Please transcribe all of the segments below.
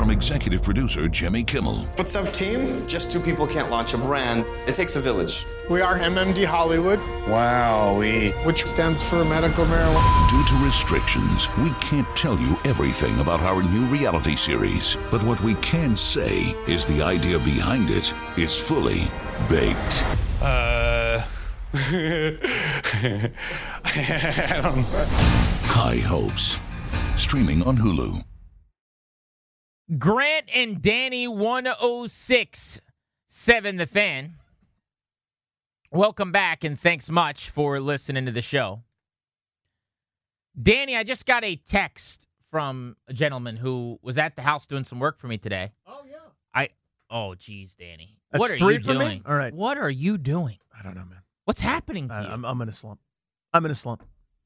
from executive producer Jimmy Kimmel. What's up, team? Just two people can't launch a brand. It takes a village. We are MMD Hollywood. Wowee. Which stands for medical marijuana. Due to restrictions, we can't tell you everything about our new reality series. But what we can say is the idea behind it is fully baked. I don't know. High Hopes. Streaming on Hulu. Grant and Danny 106.7 The Fan. Welcome back, and thanks much for listening to the show. Danny, I just got a text from a gentleman who was at the house doing some work for me today. Oh, yeah. Geez, Danny. That's what are three you for doing? me? All right. What are you doing? I don't know, man. What's happening to you? I'm in a slump. I'm in a slump.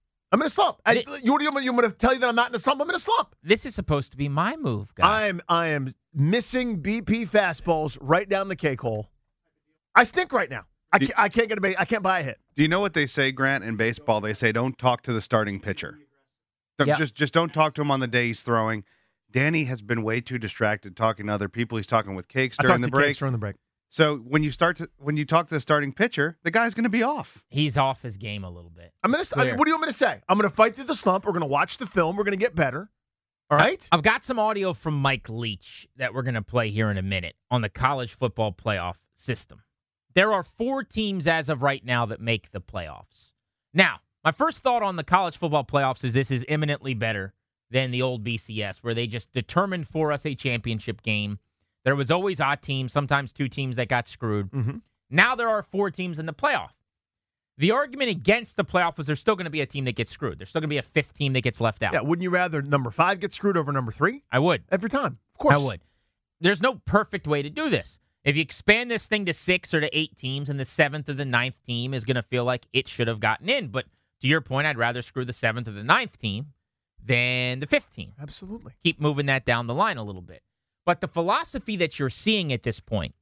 You want me to tell you that I'm not in a slump? I'm in a slump. This is supposed to be my move, guy. I am missing BP fastballs right down the cake hole. I stink right now. I can't get a base. I can't buy a hit. Do you know what they say, Grant, in baseball? They say don't talk to the starting pitcher. Yep. Just don't talk to him on the day he's throwing. Danny has been way too distracted talking to other people. He's talking with Cakes during the break. During the break. So when you talk to the starting pitcher, the guy's going to be off. He's off his game a little bit. What do you want me to say? I'm going to fight through the slump. We're going to watch the film. We're going to get better. All right? I've got some audio from Mike Leach that we're going to play here in a minute on the college football playoff system. There are 4 teams as of right now that make the playoffs. Now, my first thought on the college football playoffs is this is imminently better than the old BCS, where they just determined for us a championship game. There was always odd teams, sometimes 2 teams that got screwed. Mm-hmm. Now there are 4 teams in the playoff. The argument against the playoff was there's still going to be a team that gets screwed. There's still going to be a 5th team that gets left out. Yeah, wouldn't you rather number 5 get screwed over number 3? I would. Every time. Of course. I would. There's no perfect way to do this. If you expand this thing to 6 or to 8 teams and the 7th or the 9th team is going to feel like it should have gotten in. But to your point, I'd rather screw the 7th or the 9th team than the 5th team. Absolutely. Keep moving that down the line a little bit. But the philosophy that you're seeing at this point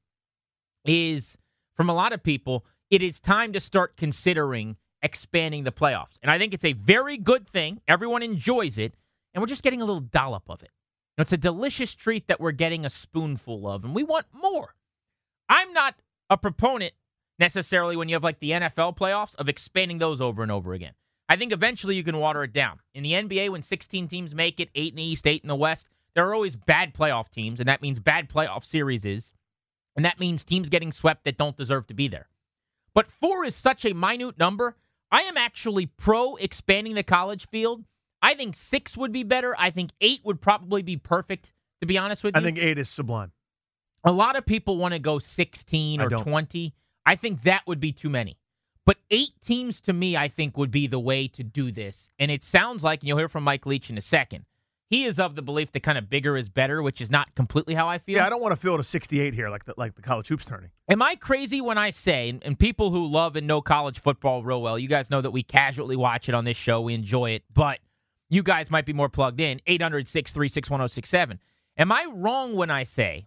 is, from a lot of people, it is time to start considering expanding the playoffs. And I think it's a very good thing. Everyone enjoys it. And we're just getting a little dollop of it. It's a delicious treat that we're getting a spoonful of, and we want more. I'm not a proponent necessarily when you have like the NFL playoffs of expanding those over and over again. I think eventually you can water it down. In the NBA, when 16 teams make it, 8 in the East, 8 in the West, there are always bad playoff teams, and that means bad playoff series, and that means teams getting swept that don't deserve to be there. But 4 is such a minute number. I am actually pro expanding the college field. I think 6 would be better. I think 8 would probably be perfect, to be honest with you. I think 8 is sublime. A lot of people want to go 16 or 20. I think that would be too many. But 8 teams, to me, I think would be the way to do this. And it sounds like, and you'll hear from Mike Leach in a second, he is of the belief that kind of bigger is better, which is not completely how I feel. Yeah, I don't want to field a 68 here like the college hoops tourney. Am I crazy when I say, and people who love and know college football real well, you guys know that we casually watch it on this show. We enjoy it. But you guys might be more plugged in. 800-636-1067. Am I wrong when I say,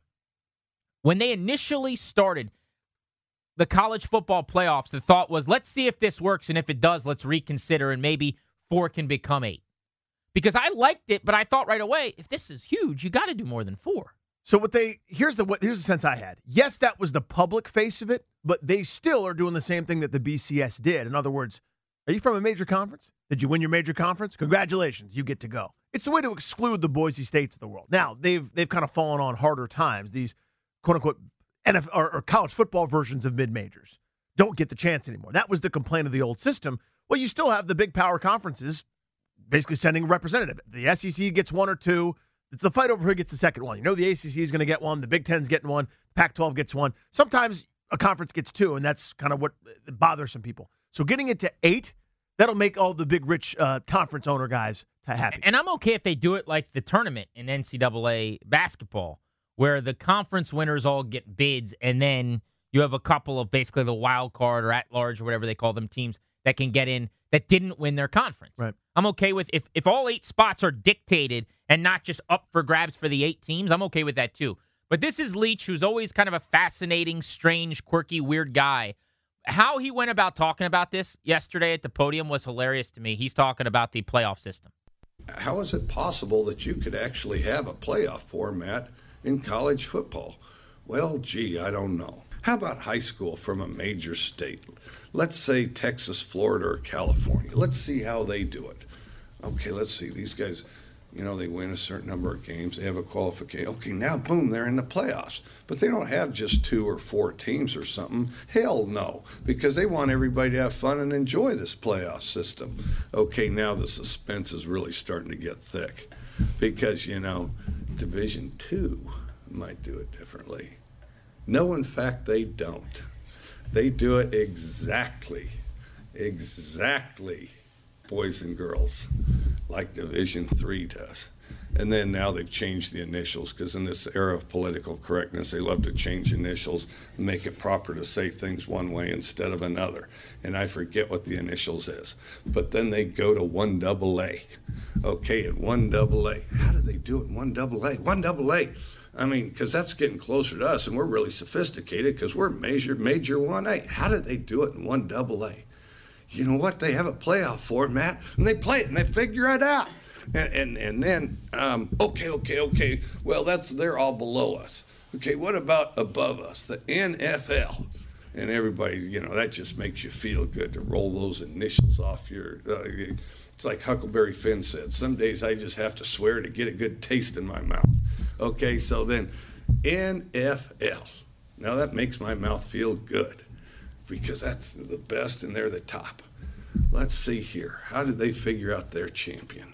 when they initially started the college football playoffs, the thought was, let's see if this works, and if it does, let's reconsider, and maybe 4 can become 8. Because I liked it, but I thought right away, if this is huge, you got to do more than 4. So here's the sense I had. Yes, that was the public face of it, but they still are doing the same thing that the BCS did. In other words, are you from a major conference? Did you win your major conference? Congratulations, you get to go. It's a way to exclude the Boise States of the world. Now, they've kind of fallen on harder times. These quote-unquote NFL or college football versions of mid-majors don't get the chance anymore. That was the complaint of the old system. Well, you still have the big power conferences basically sending a representative. The SEC gets 1 or 2. It's the fight over who gets the second one. You know the ACC is going to get 1. The Big Ten's getting 1. Pac-12 gets 1. Sometimes a conference gets 2, and that's kind of what bothers some people. So getting it to 8, that'll make all the big, rich conference owner guys happy. And I'm okay if they do it like the tournament in NCAA basketball, where the conference winners all get bids, and then you have a couple of basically the wild card or at-large or whatever they call them teams that can get in that didn't win their conference. Right. I'm okay with if all 8 spots are dictated and not just up for grabs for the 8 teams, I'm okay with that too. But this is Leach, who's always kind of a fascinating, strange, quirky, weird guy. How he went about talking about this yesterday at the podium was hilarious to me. He's talking about the playoff system. How is it possible that you could actually have a playoff format in college football? Well, gee, I don't know. How about high school from a major state? Let's say Texas, Florida, or California. Let's see how they do it. Okay, let's see. These guys, they win a certain number of games. They have a qualification. Okay, now, boom, they're in the playoffs. But they don't have just 2 or 4 teams or something. Hell no, because they want everybody to have fun and enjoy this playoff system. Okay, now the suspense is really starting to get thick because, Division II might do it differently. No, in fact, they don't. They do it exactly, boys and girls, like Division III does. And then now they've changed the initials because in this era of political correctness, they love to change initials and make it proper to say things one way instead of another. And I forget what the initials is. But then they go to 1AA. Okay, at 1AA. How do they do it in 1AA? 1AA. I mean, because that's getting closer to us, and we're really sophisticated because we're major 1A. How do they do it in 1AA? You know what? They have a playoff format, and they play it, and they figure it out. And then, okay. Well, they're all below us. Okay, what about above us, the NFL? And everybody, that just makes you feel good to roll those initials off your. It's like Huckleberry Finn said. Some days I just have to swear to get a good taste in my mouth. Okay, so then NFL. Now that makes my mouth feel good because that's the best and they're the top. Let's see here. How did they figure out their champion?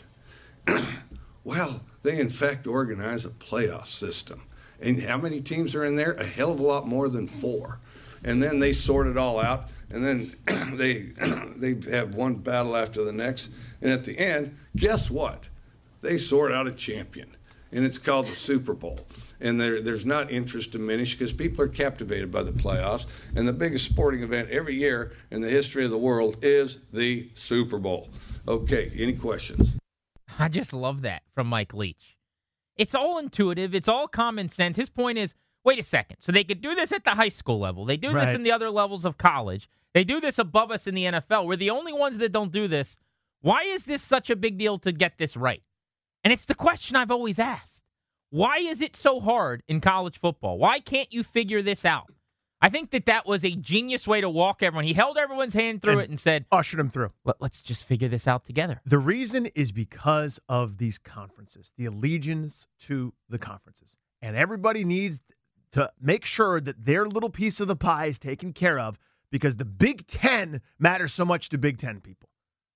Well, they in fact organize a playoff system. And how many teams are in there? A hell of a lot more than 4. And then they sort it all out, and then they have one battle after the next. And at the end, guess what? They sort out a champion, and it's called the Super Bowl. And there's not interest diminished because people are captivated by the playoffs. And the biggest sporting event every year in the history of the world is the Super Bowl. Okay, any questions? I just love that from Mike Leach. It's all intuitive. It's all common sense. His point is, wait a second. So they could do this at the high school level. They do this in the other levels of college. They do this above us in the NFL. We're the only ones that don't do this. Why is this such a big deal to get this right? And it's the question I've always asked. Why is it so hard in college football? Why can't you figure this out? I think that was a genius way to walk everyone. He held everyone's hand through it and said, ushered them through. Let's just figure this out together. The reason is because of these conferences, the allegiance to the conferences. And everybody needs to make sure that their little piece of the pie is taken care of because the Big Ten matters so much to Big Ten people.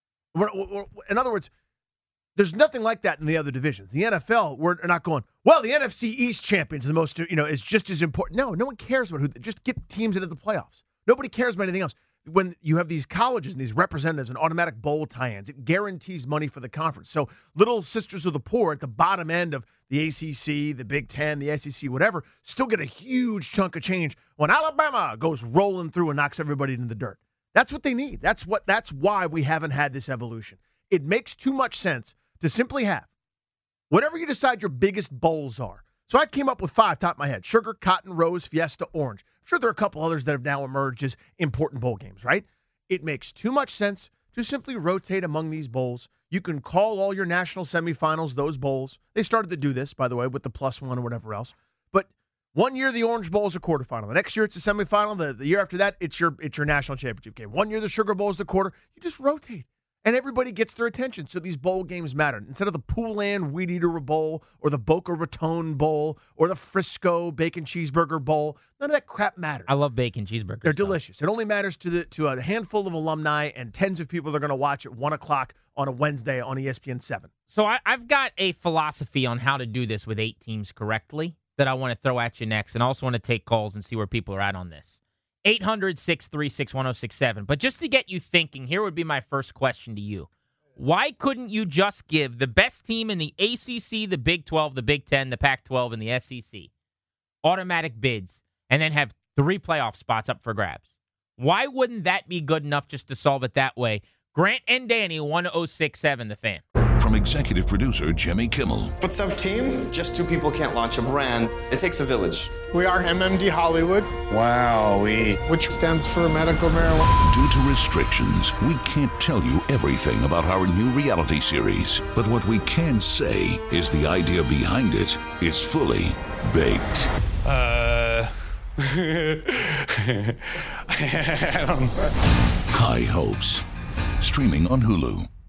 In other words, there's nothing like that in the other divisions. The NFL, we're not going, well, the NFC East champions the most, is just as important. No one cares about who. Just get teams into the playoffs. Nobody cares about anything else. When you have these colleges and these representatives and automatic bowl tie-ins, it guarantees money for the conference. So little sisters of the poor at the bottom end of the ACC, the Big Ten, the SEC, whatever, still get a huge chunk of change when Alabama goes rolling through and knocks everybody into the dirt. That's what they need. That's why we haven't had this evolution. It makes too much sense to simply have whatever you decide your biggest bowls are. So I came up with 5 top of my head: Sugar, Cotton, Rose, Fiesta, Orange. I'm sure there are a couple others that have now emerged as important bowl games, right? It makes too much sense to simply rotate among these bowls. You can call all your national semifinals those bowls. They started to do this, by the way, with the +1 or whatever else. But one year the Orange Bowl is a quarterfinal. The next year it's a semifinal. The year after that, it's your national championship game. One year the Sugar Bowl is the quarter. You just rotate. And everybody gets their attention, so these bowl games matter. Instead of the Poulan Weed Eater Bowl or the Boca Raton Bowl or the Frisco Bacon Cheeseburger Bowl, none of that crap matters. I love bacon cheeseburgers. They're delicious. It only matters to a handful of alumni and tens of people that are going to watch at 1 o'clock on a Wednesday on ESPN 7. So I've got a philosophy on how to do this with 8 teams correctly that I want to throw at you next, and I also want to take calls and see where people are at on this. 800-636-1067. But just to get you thinking, here would be my first question to you. Why couldn't you just give the best team in the ACC, the Big 12, the Big 10, the Pac-12, and the SEC automatic bids and then have 3 playoff spots up for grabs? Why wouldn't that be good enough just to solve it that way? Grant and Danny, 1067, The Fan. From executive producer Jimmy Kimmel. What's up, team? Just two people can't launch a brand. It takes a village. We are MMD Hollywood, which stands for medical marijuana. Due to restrictions, we can't tell you everything about our new reality series. But what we can say is the idea behind it is fully baked. High Hopes. Streaming on Hulu.